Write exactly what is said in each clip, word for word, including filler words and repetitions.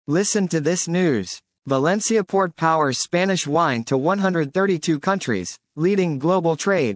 Listen to this news. Valencia port powers Spanish wine to one hundred thirty-two countries, leading global trade.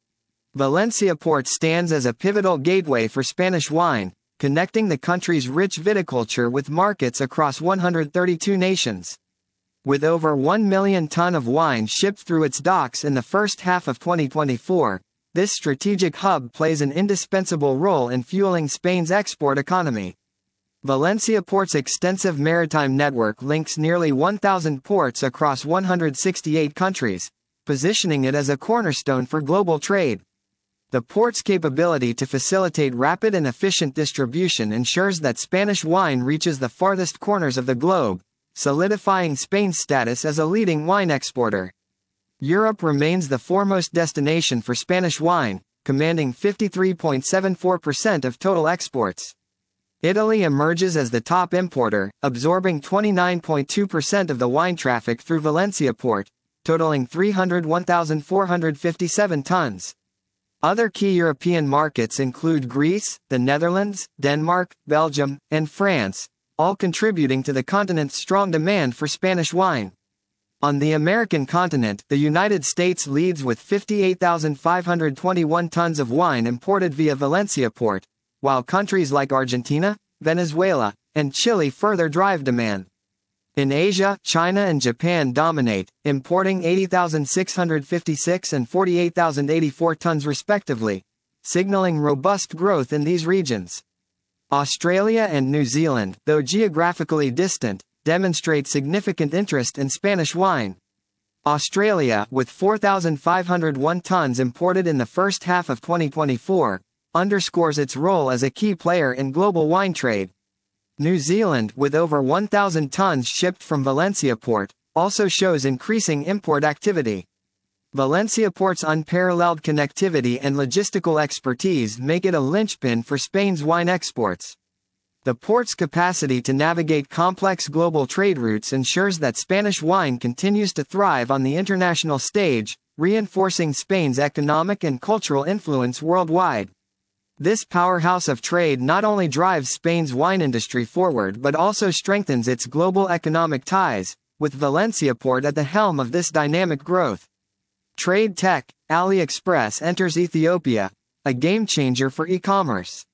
Valencia port stands as a pivotal gateway for Spanish wine, connecting the country's rich viticulture with markets across one hundred thirty-two nations. With over one million tons of wine shipped through its docks in the first half of twenty twenty-four, this strategic hub plays an indispensable role in fueling Spain's export economy. Valencia Port's extensive maritime network links nearly one thousand ports across one hundred sixty-eight countries, positioning it as a cornerstone for global trade. The port's capability to facilitate rapid and efficient distribution ensures that Spanish wine reaches the farthest corners of the globe, solidifying Spain's status as a leading wine exporter. Europe remains the foremost destination for Spanish wine, commanding fifty-three point seven four percent of total exports. Italy emerges as the top importer, absorbing twenty-nine point two percent of the wine traffic through Valencia port, totaling three hundred one thousand four hundred fifty-seven tons. Other key European markets include Greece, the Netherlands, Denmark, Belgium, and France, all contributing to the continent's strong demand for Spanish wine. On the American continent, the United States leads with fifty-eight thousand five hundred twenty-one tons of wine imported via Valencia port, while countries like Argentina, Venezuela, and Chile further drive demand. In Asia, China and Japan dominate, importing eighty thousand six hundred fifty-six and forty-eight thousand eighty-four tons respectively, signaling robust growth in these regions. Australia and New Zealand, though geographically distant, demonstrate significant interest in Spanish wine. Australia, with four thousand five hundred one tons imported in the first half of twenty twenty-four, underscores its role as a key player in global wine trade. New Zealand, with over one thousand tons shipped from Valencia port, also shows increasing import activity. Valencia port's unparalleled connectivity and logistical expertise make it a linchpin for Spain's wine exports. The port's capacity to navigate complex global trade routes ensures that Spanish wine continues to thrive on the international stage, reinforcing Spain's economic and cultural influence worldwide. This powerhouse of trade not only drives Spain's wine industry forward but also strengthens its global economic ties, with Valencia port at the helm of this dynamic growth. Trade tech, AliExpress enters Ethiopia, a game changer for e-commerce.